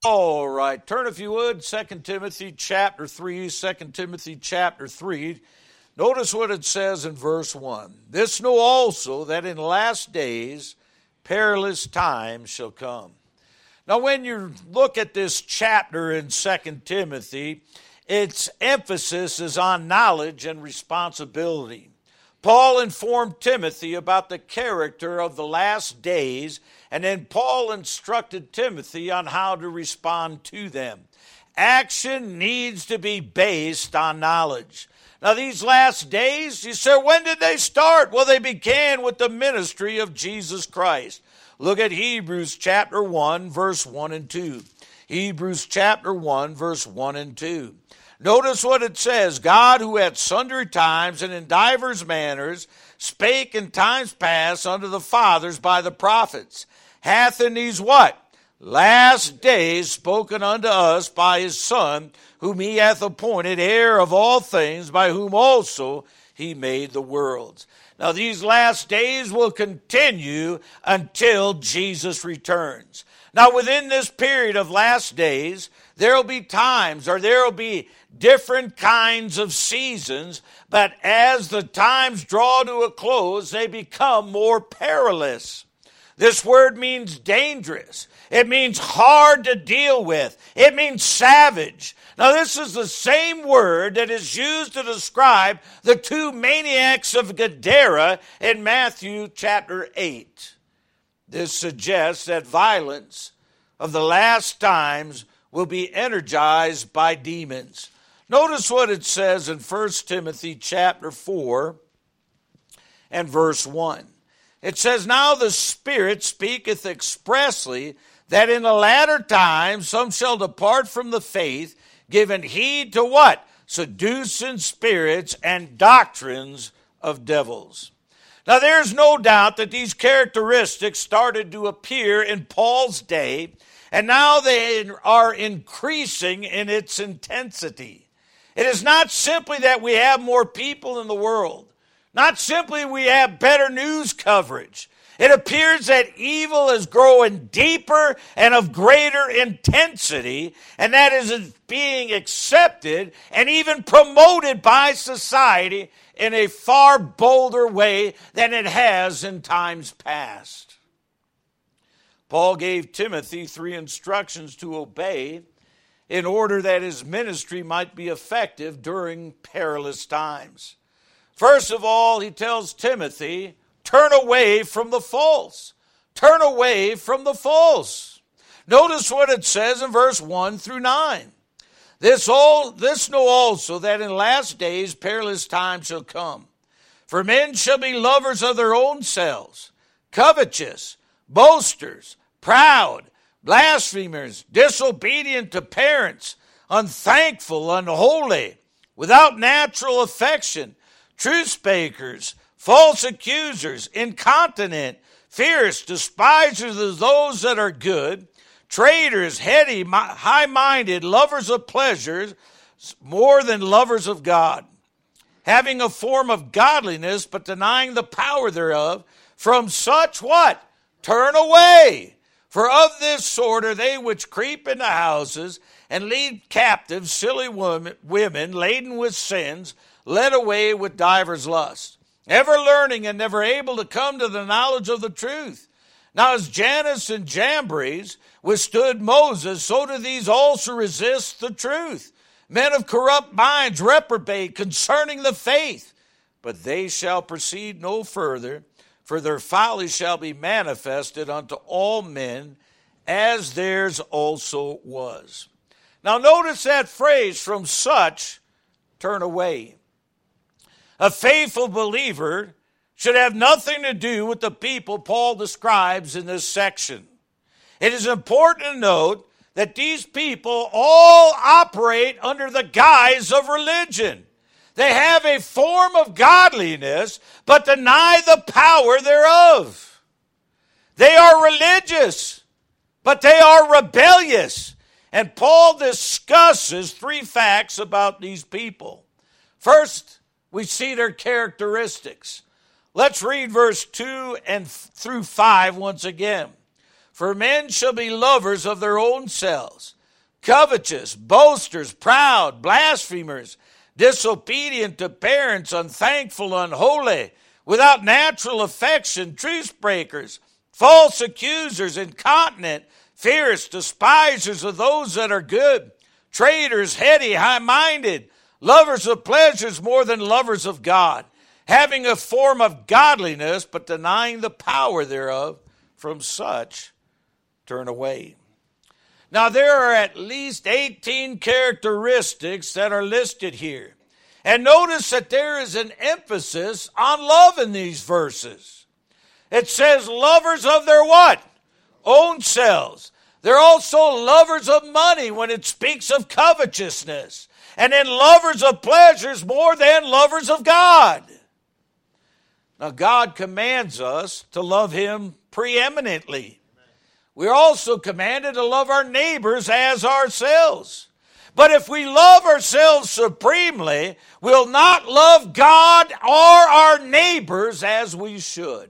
All right, turn if you would, 2 Timothy chapter 3, 2 Timothy chapter 3. Notice what it says in verse 1. This know also that in last days perilous times shall come. Now when you look at this chapter in 2 Timothy, its emphasis is on knowledge and responsibility. Paul informed Timothy about the character of the last days, and then Paul instructed Timothy on how to respond to them. Action needs to be based on knowledge. Now these last days, you say, when did they start? Well, they began with the ministry of Jesus Christ. Look at Hebrews chapter 1, verse 1 and 2. Hebrews chapter 1, verse 1 and 2. Notice what it says. God, who at sundry times and in divers manners spake in times past unto the fathers by the prophets, hath in these what? Last days spoken unto us by his Son, whom he hath appointed heir of all things, by whom also he made the worlds. Now these last days will continue until Jesus returns. Now within this period of last days, there will be times, or there will be different kinds of seasons, but as the times draw to a close, they become more perilous. This word means dangerous. It means hard to deal with. It means savage. Now this is the same word that is used to describe the two maniacs of Gadara in Matthew chapter 8. This suggests that violence of the last times will be energized by demons. Notice what it says in 1 Timothy chapter 4 and verse 1. It says, Now the Spirit speaketh expressly that in the latter times some shall depart from the faith, giving heed to what? Seducing spirits and doctrines of devils. Now there's no doubt that these characteristics started to appear in Paul's day, and now they are increasing in its intensity. It is not simply that we have more people in the world. Not simply we have better news coverage. It appears that evil is growing deeper and of greater intensity, and that is being accepted and even promoted by society in a far bolder way than it has in times past. Paul gave Timothy 3 instructions to obey in order that his ministry might be effective during perilous times. First of all, he tells Timothy, turn away from the false. Turn away from the false. Notice what it says in verse 1 through 9. This know also that in last days perilous times shall come. For men shall be lovers of their own selves, covetous, boasters, proud, blasphemers, disobedient to parents, unthankful, unholy, without natural affection, truce-speakers, false accusers, incontinent, fierce, despisers of those that are good, traitors, heady, high-minded, lovers of pleasures more than lovers of God, having a form of godliness, but denying the power thereof. From such what? Turn away. For of this sort are they which creep into houses and lead captive silly women laden with sins, led away with divers lusts, ever learning and never able to come to the knowledge of the truth. Now as Jannes and Jambres withstood Moses, so do these also resist the truth. Men of corrupt minds reprobate concerning the faith, but they shall proceed no further, for their folly shall be manifested unto all men, as theirs also was. Now notice that phrase, from such, turn away. A faithful believer should have nothing to do with the people Paul describes in this section. It is important to note that these people all operate under the guise of religion. They have a form of godliness, but deny the power thereof. They are religious, but they are rebellious. And Paul discusses 3 facts about these people. First, we see their characteristics. Let's read verse 2 and through 5 once again. For men shall be lovers of their own selves, covetous, boasters, proud, blasphemers, disobedient to parents, unthankful, unholy, without natural affection, truce breakers, false accusers, incontinent, fierce, despisers of those that are good, traitors, heady, high-minded, lovers of pleasures more than lovers of God, having a form of godliness, but denying the power thereof. From such turn away. Now, there are at least 18 characteristics that are listed here. And notice that there is an emphasis on love in these verses. It says lovers of their what? Own selves. They're also lovers of money when it speaks of covetousness. And then lovers of pleasures more than lovers of God. Now, God commands us to love Him preeminently. We're also commanded to love our neighbors as ourselves. But if we love ourselves supremely, we'll not love God or our neighbors as we should.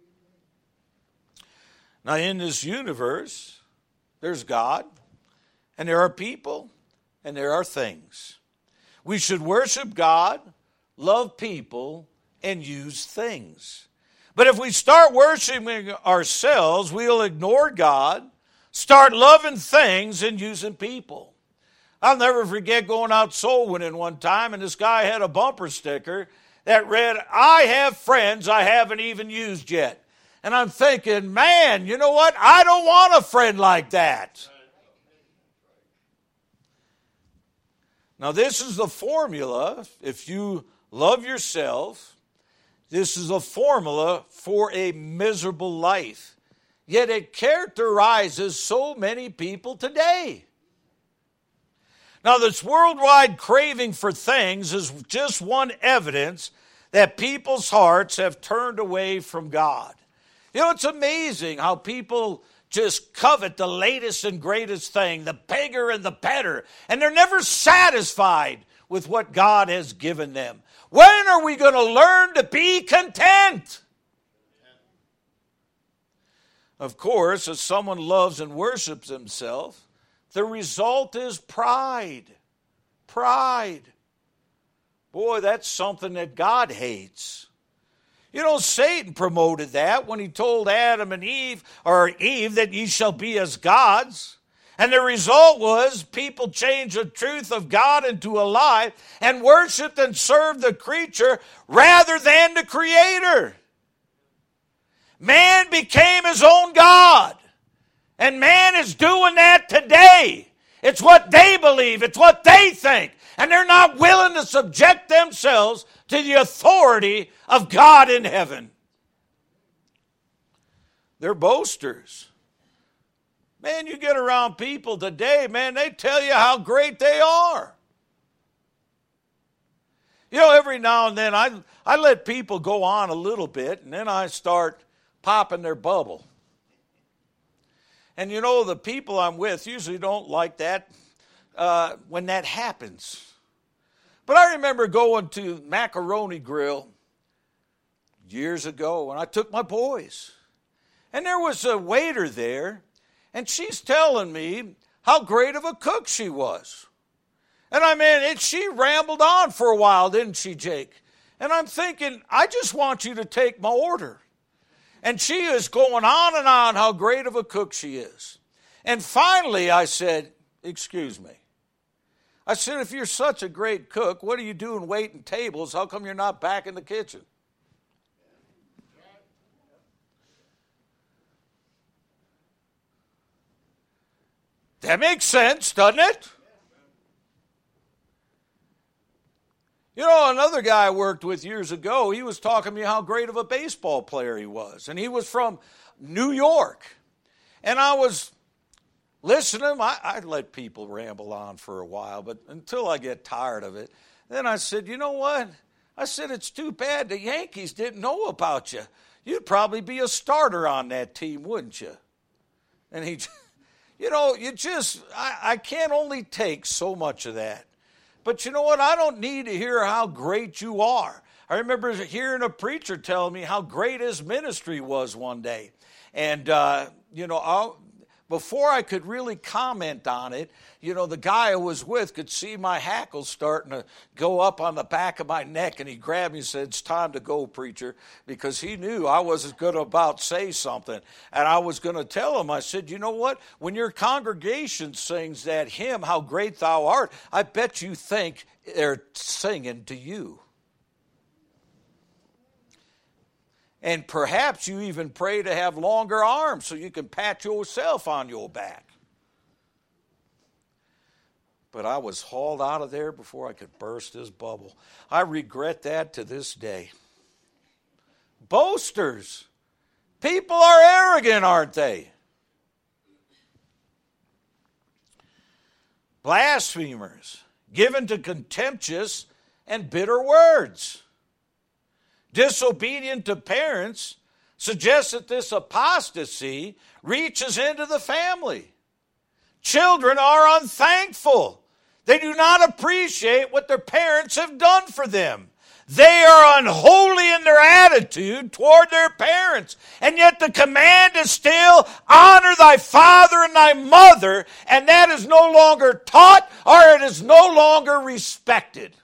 Now, in this universe, there's God, and there are people, and there are things. We should worship God, love people, and use things. But if we start worshiping ourselves, we'll ignore God, start loving things, and using people. I'll never forget going out soul winning one time, and this guy had a bumper sticker that read, "I have friends I haven't even used yet." And I'm thinking, man, you know what? I don't want a friend like that. Now, this is the formula. If you love yourself, this is a formula for a miserable life. Yet it characterizes so many people today. Now, this worldwide craving for things is just one evidence that people's hearts have turned away from God. You know, it's amazing how people just covet the latest and greatest thing, the bigger and the better, and they're never satisfied with what God has given them. When are we going to learn to be content? Of course, as someone loves and worships himself, the result is pride. Pride. Boy, that's something that God hates. You know, Satan promoted that when he told Adam and Eve, that ye shall be as gods. And the result was people changed the truth of God into a lie and worshiped and served the creature rather than the Creator. Man became his own God. And man is doing that today. It's what they believe. It's what they think. And they're not willing to subject themselves to the authority of God in heaven. They're boasters. Man, you get around people today, man, they tell you how great they are. You know, every now and then I let people go on a little bit, and then I start popping their bubble. And you know, the people I'm with usually don't like that when that happens. But I remember going to Macaroni Grill years ago when I took my boys. And there was a waiter there, and she's telling me how great of a cook she was. And I mean, she rambled on for a while, didn't she, Jake? And I'm thinking, I just want you to take my order. And she is going on and on how great of a cook she is. And finally I said, excuse me. I said, if you're such a great cook, what are you doing waiting tables? How come you're not back in the kitchen? That makes sense, doesn't it? You know, another guy I worked with years ago, he was talking to me how great of a baseball player he was. And he was from New York. And I was listening. I let people ramble on for a while, but until I get tired of it. Then I said, you know what? I said, it's too bad the Yankees didn't know about you. You'd probably be a starter on that team, wouldn't you? And he, you know, I can't only take so much of that. But you know what? I don't need to hear how great you are. I remember hearing a preacher tell me how great his ministry was one day. And before I could really comment on it, the guy I was with could see my hackles starting to go up on the back of my neck, and he grabbed me and said, "It's time to go, preacher," because he knew I wasn't going to about say something. And I was going to tell him, I said, "You know what? When your congregation sings that hymn, 'How Great Thou Art,' I bet you think they're singing to you. And perhaps you even pray to have longer arms so you can pat yourself on your back." But I was hauled out of there before I could burst his bubble. I regret that to this day. Boasters. People are arrogant, aren't they? Blasphemers. Given to contemptuous and bitter words. Disobedient to parents suggests that this apostasy reaches into the family. Children are unthankful. They do not appreciate what their parents have done for them. They are unholy in their attitude toward their parents. And yet the command is still, honor thy father and thy mother, and that is no longer taught or it is no longer respected.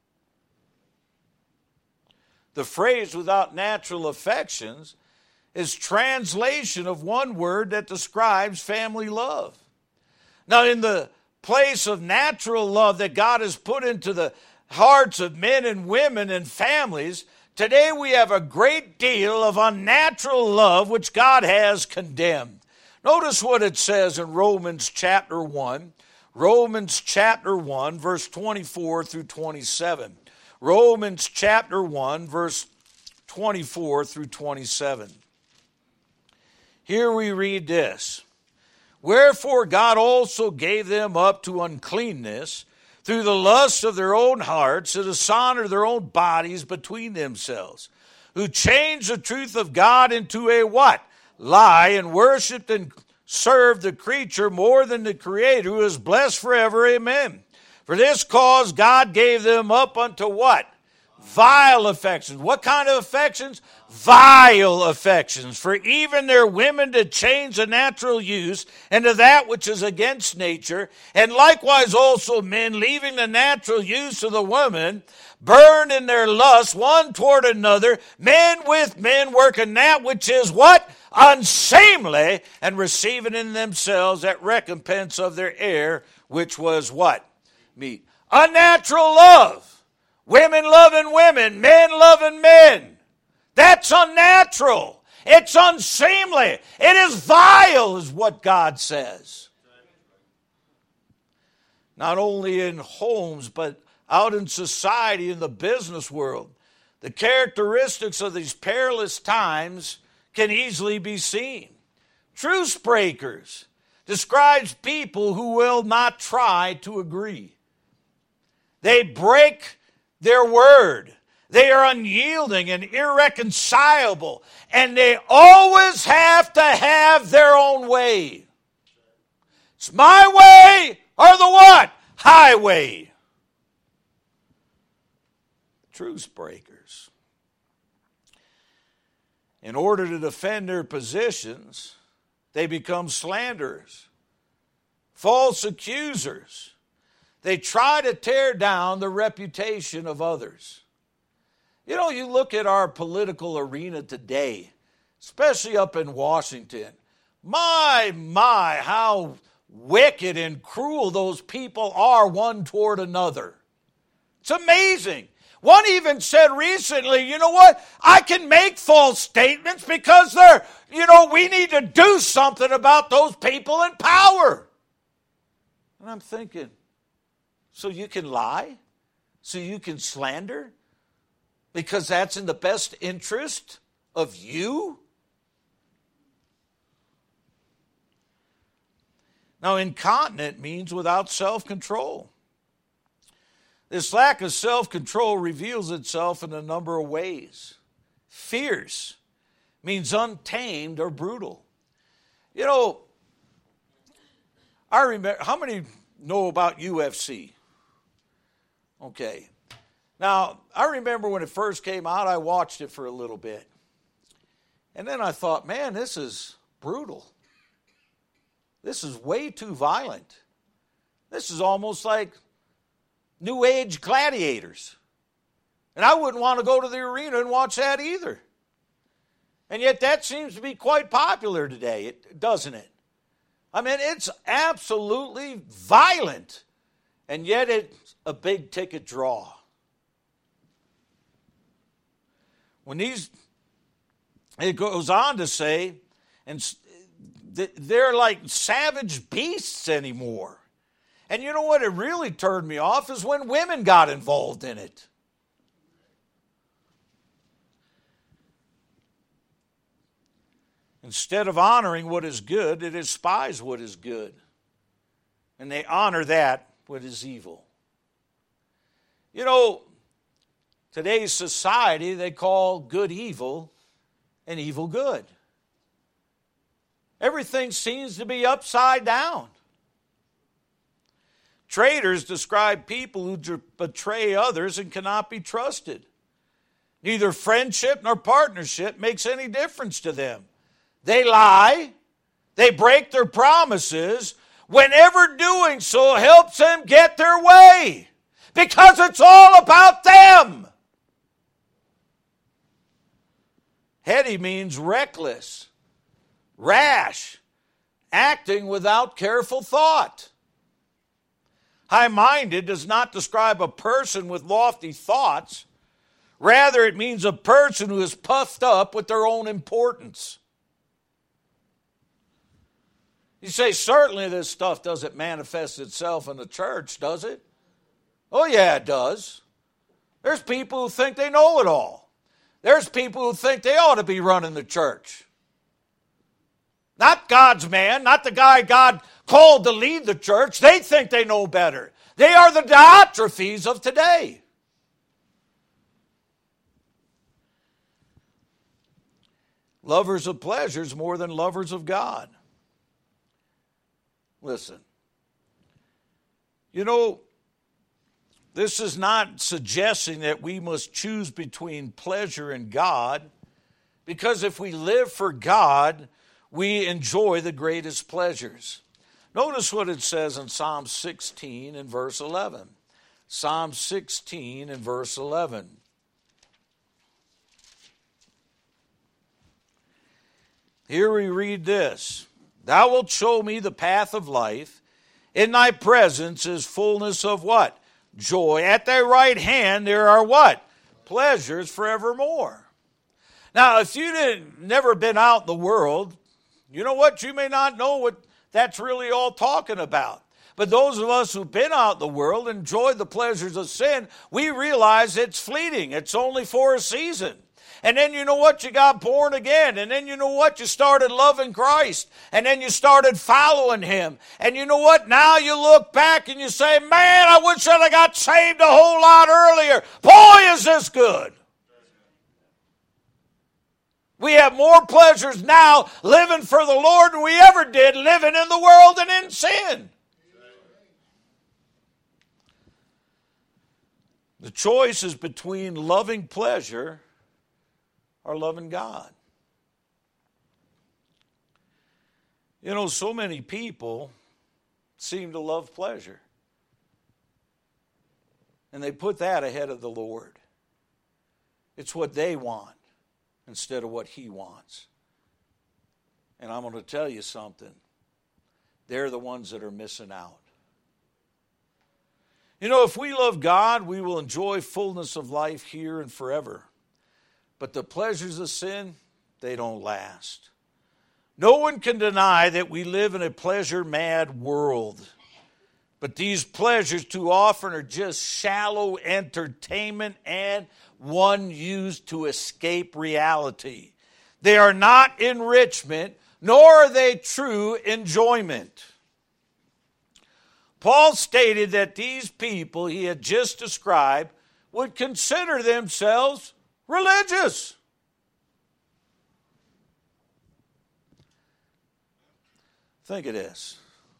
The phrase without natural affections is translation of one word that describes family love. Now, in the place of natural love that God has put into the hearts of men and women and families, today we have a great deal of unnatural love which God has condemned. Notice what it says in Romans chapter 1. Romans chapter 1, verse 24 through 27. Romans chapter 1, verse 24 through 27. Here we read this. Wherefore God also gave them up to uncleanness through the lust of their own hearts, to dishonor their own bodies between themselves, who changed the truth of God into a what? Lie, and worshipped and served the creature more than the Creator, who is blessed forever. Amen. For this cause God gave them up unto what? Vile affections. What kind of affections? Vile affections. For even their women did change the natural use into that which is against nature. And likewise also men, leaving the natural use of the woman, burned in their lust one toward another, men with men working that which is what? Unseemly, and receiving in themselves that recompense of their error, which was what? Meat. Unnatural love. Women loving women, men loving men. That's unnatural. It's unseemly. It is vile, is what God says. Not only in homes, but out in society, in the business world. The characteristics of these perilous times can easily be seen. Truce breakers describes people who will not try to agree. They break their word. They are unyielding and irreconcilable, and they always have to have their own way. It's my way or the what? Highway. Truce breakers. In order to defend their positions, they become slanderers, false accusers. They try to tear down the reputation of others. You look at our political arena today, especially up in Washington. My, how wicked and cruel those people are one toward another. It's amazing. One even said recently, you know what? I can make false statements because we need to do something about those people in power. And I'm thinking, so you can lie? So you can slander? Because that's in the best interest of you? Now, incontinent means without self-control. This lack of self-control reveals itself in a number of ways. Fierce means untamed or brutal. I remember, how many know about UFC? Okay. Now, I remember when it first came out, I watched it for a little bit. And then I thought, man, this is brutal. This is way too violent. This is almost like New Age gladiators. And I wouldn't want to go to the arena and watch that either. And yet that seems to be quite popular today, doesn't it? I mean, it's absolutely violent. And yet it's a big ticket draw. It goes on to say, and they're like savage beasts anymore. And you know what? It really turned me off is when women got involved in it. Instead of honoring what is good, it despises what is good. And they honor that what is evil. You know, today's society, they call good evil and evil good. Everything seems to be upside down. Traitors describe people who betray others and cannot be trusted. Neither friendship nor partnership makes any difference to them. They lie, they break their promises, whenever doing so helps them get their way, because it's all about them. Heady means reckless, rash, acting without careful thought. High-minded does not describe a person with lofty thoughts. Rather, it means a person who is puffed up with their own importance. You say, certainly this stuff doesn't manifest itself in the church, does it? Oh, yeah, it does. There's people who think they know it all. There's people who think they ought to be running the church. Not God's man, not the guy God called to lead the church. They think they know better. They are the Diotrephes of today. Lovers of pleasures more than lovers of God. Listen, you know, this is not suggesting that we must choose between pleasure and God, because if we live for God, we enjoy the greatest pleasures. Notice what it says in Psalm 16 and verse 11. Psalm 16 and verse 11. Here we read this. Thou wilt show me the path of life. In thy presence is fullness of what? Joy. At thy right hand there are what? Pleasures forevermore. Now, if you've never been out in the world, you know what? You may not know what that's really all talking about. But those of us who've been out in the world, enjoyed the pleasures of sin, we realize it's fleeting. It's only for a season. And then you know what? You got born again. And then you know what? You started loving Christ. And then you started following Him. And you know what? Now you look back and you say, man, I wish I'd have got saved a whole lot earlier. Boy, is this good. We have more pleasures now living for the Lord than we ever did living in the world and in sin. The choice is between loving pleasure or loving God. You know, so many people seem to love pleasure. And they put that ahead of the Lord. It's what they want instead of what He wants. And I'm going to tell you something. They're the ones that are missing out. You know, if we love God, we will enjoy fullness of life here and forever. But the pleasures of sin, they don't last. No one can deny that we live in a pleasure-mad world. But these pleasures too often are just shallow entertainment and one used to escape reality. They are not enrichment, nor are they true enjoyment. Paul stated that these people he had just described would consider themselves religious. Think of this.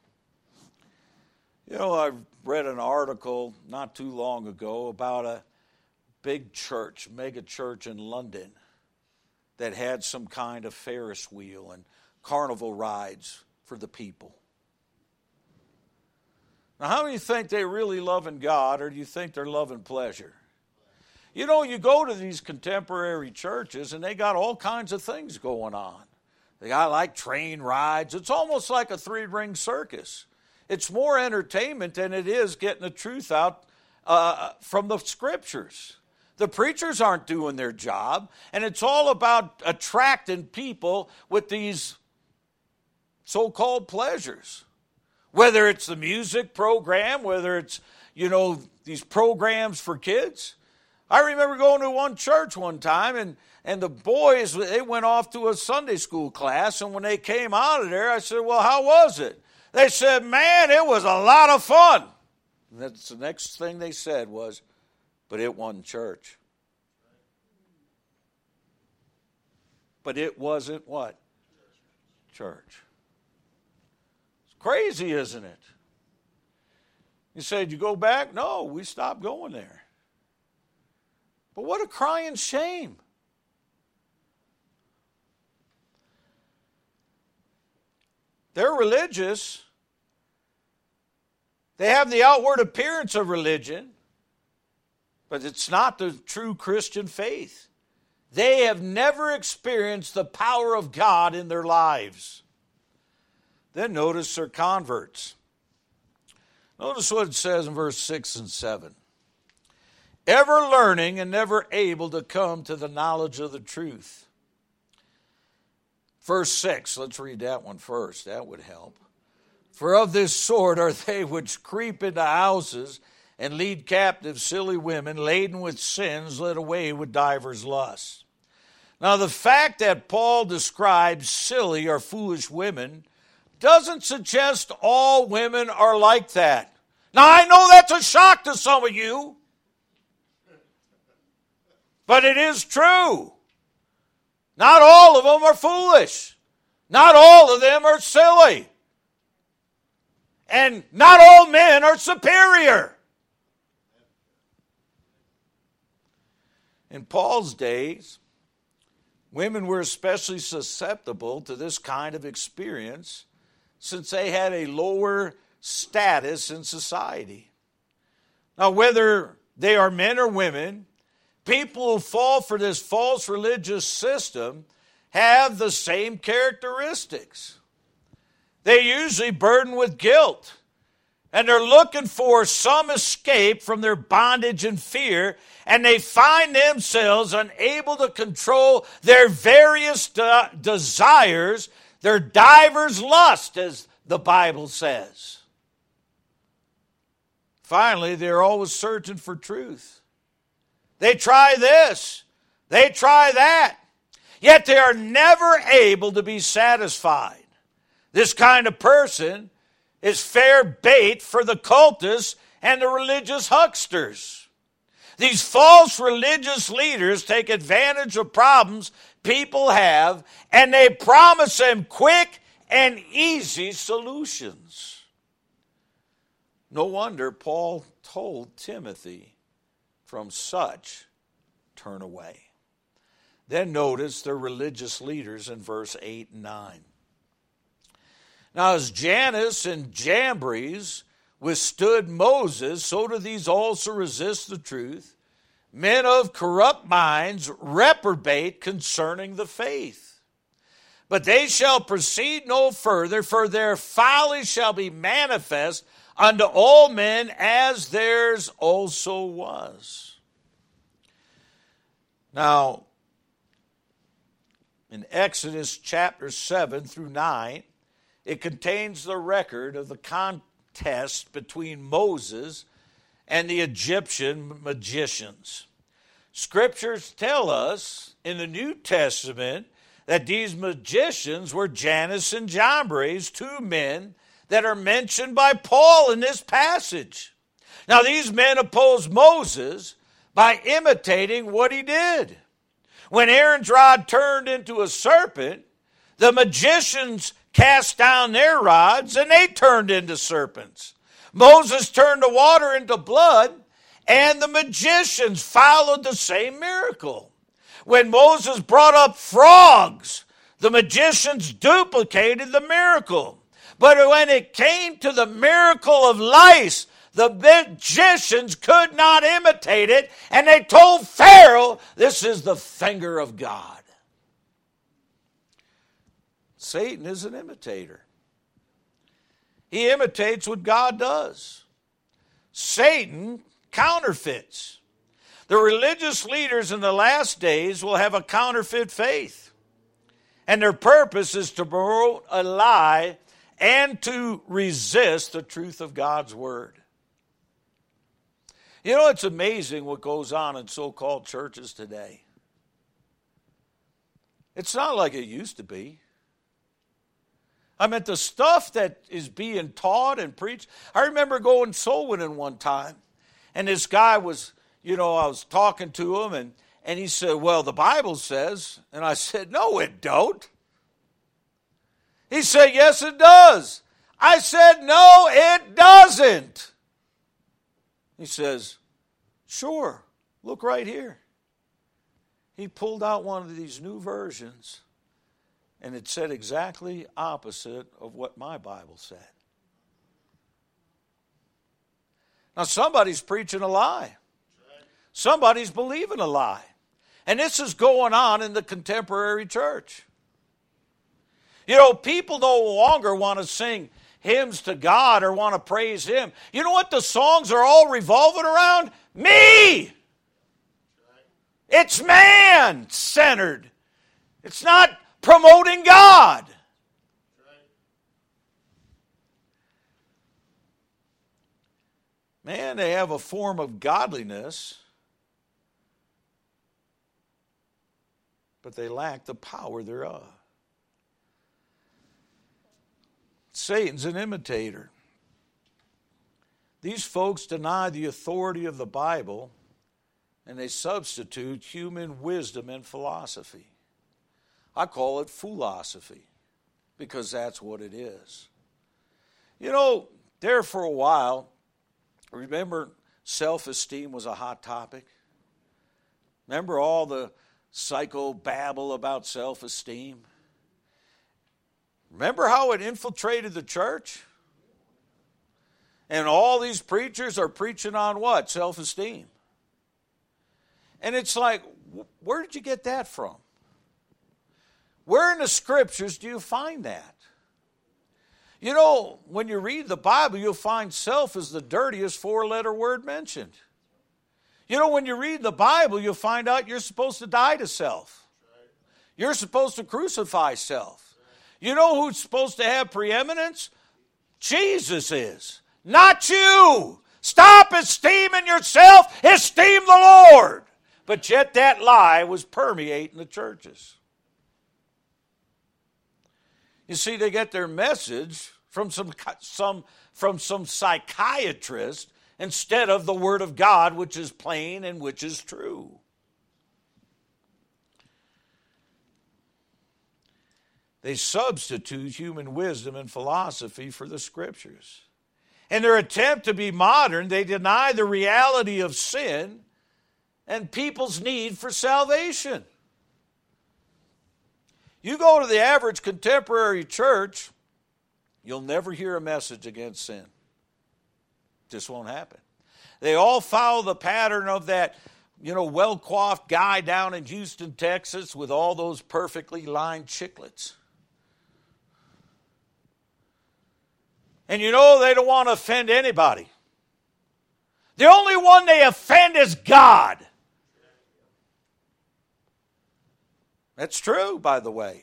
You know, I read an article not too long ago about a big church, mega church in London that had some kind of Ferris wheel and carnival rides for the people. Now, how many think they're really loving God, or do you think they're loving pleasure? You know, you go to these contemporary churches, and they got all kinds of things going on. They got like train rides. It's almost like a three-ring circus. It's more entertainment than it is getting the truth out from the Scriptures. The preachers aren't doing their job, and it's all about attracting people with these so-called pleasures. Whether it's the music program, whether it's, these programs for kids. I remember going to one church one time, and the boys, they went off to a Sunday school class, and when they came out of there, I said, well, how was it? They said, man, it was a lot of fun. And that's the next thing they said was, but it wasn't church. But it wasn't what? Church. It's crazy, isn't it? You said, you go back? No, we stopped going there. But what a crying shame. They're religious. They have the outward appearance of religion, but it's not the true Christian faith. They have never experienced the power of God in their lives. Then notice their converts. Notice what it says in verse 6 and 7. Ever learning and never able to come to the knowledge of the truth. Verse 6, let's read that one first. That would help. For of this sort are they which creep into houses and lead captive silly women, laden with sins, led away with divers lusts. Now the fact that Paul describes silly or foolish women doesn't suggest all women are like that. Now I know that's a shock to some of you, but it is true. Not all of them are foolish. Not all of them are silly. And not all men are superior. In Paul's days, women were especially susceptible to this kind of experience since they had a lower status in society. Now, whether they are men or women, people who fall for this false religious system have the same characteristics. They're usually burdened with guilt, and they're looking for some escape from their bondage and fear, and they find themselves unable to control their various desires, their divers lust, as the Bible says. Finally, they're always searching for truth. They try this, they try that, yet they are never able to be satisfied. This kind of person is fair bait for the cultists and the religious hucksters. These false religious leaders take advantage of problems people have, and they promise them quick and easy solutions. No wonder Paul told Timothy, from such turn away. Then notice the religious leaders in verse 8 and 9. Now, as Jannes and Jambres withstood Moses, so do these also resist the truth. Men of corrupt minds reprobate concerning the faith. But they shall proceed no further, for their folly shall be manifest unto all men, as theirs also was. Now, in Exodus chapter 7 through 9, it contains the record of the contest between Moses and the Egyptian magicians. Scriptures tell us in the New Testament that these magicians were Jannes and Jambres, two men that are mentioned by Paul in this passage. Now, these men opposed Moses by imitating what he did. When Aaron's rod turned into a serpent, the magicians cast down their rods, and they turned into serpents. Moses turned the water into blood, and the magicians followed the same miracle. When Moses brought up frogs, the magicians duplicated the miracle. But when it came to the miracle of lice, the magicians could not imitate it, and they told Pharaoh, this is the finger of God. Satan is an imitator. He imitates what God does. Satan counterfeits. The religious leaders in the last days will have a counterfeit faith. And their purpose is to promote a lie and to resist the truth of God's word. You know, it's amazing what goes on in so-called churches today. It's not like it used to be. I mean, the stuff that is being taught and preached. I remember going soul winning one time, and this guy was, I was talking to him, and he said, well, the Bible says, and I said, no, it don't. He said, yes, it does. I said, no, it doesn't. He says, sure, look right here. He pulled out one of these new versions, and it said exactly opposite of what my Bible said. Now, somebody's preaching a lie. Somebody's believing a lie. And this is going on in the contemporary church. People no longer want to sing hymns to God or want to praise Him. You know what the songs are all revolving around? Me! It's man-centered. It's not promoting God. Man, they have a form of godliness, but they lack the power thereof. Satan's an imitator. These folks deny the authority of the Bible, and they substitute human wisdom and philosophy. I call it foolosophy, because that's what it is. There for a while, remember self-esteem was a hot topic? Remember all the psychobabble about self-esteem? Remember how it infiltrated the church? And all these preachers are preaching on what? Self-esteem. And it's like, where did you get that from? Where in the scriptures do you find that? When you read the Bible, you'll find self is the dirtiest four-letter word mentioned. When you read the Bible, you'll find out you're supposed to die to self. You're supposed to crucify self. You know who's supposed to have preeminence? Jesus is, not you. Stop esteeming yourself, esteem the Lord. But yet that lie was permeating the churches. You see, they get their message from some psychiatrist instead of the Word of God, which is plain and which is true. They substitute human wisdom and philosophy for the Scriptures. In their attempt to be modern, they deny the reality of sin and people's need for salvation. You go to the average contemporary church, you'll never hear a message against sin. Just won't happen. They all follow the pattern of that, well-coiffed guy down in Houston, Texas, with all those perfectly lined chiclets. And they don't want to offend anybody. The only one they offend is God. That's true, by the way.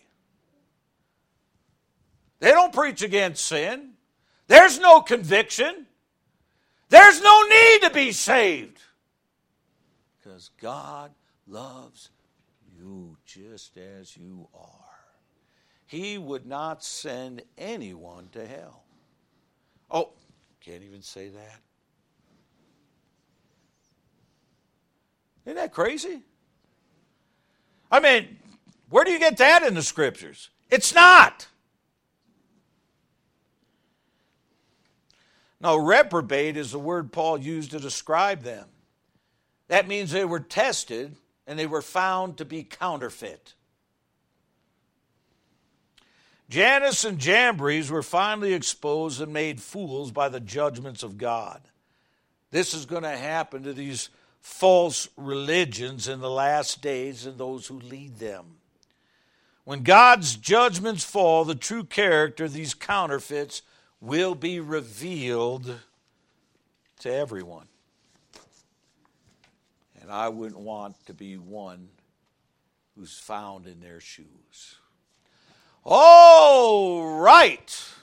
They don't preach against sin. There's no conviction. There's no need to be saved. Because God loves you just as you are. He would not send anyone to hell. Oh, can't even say that. Isn't that crazy? I mean, where do you get that in the Scriptures? It's not. Now, reprobate is the word Paul used to describe them. That means they were tested and they were found to be counterfeit. Jannes and Jambres were finally exposed and made fools by the judgments of God. This is going to happen to these false religions in the last days and those who lead them. When God's judgments fall, the true character of these counterfeits will be revealed to everyone. And I wouldn't want to be one who's found in their shoes. All right.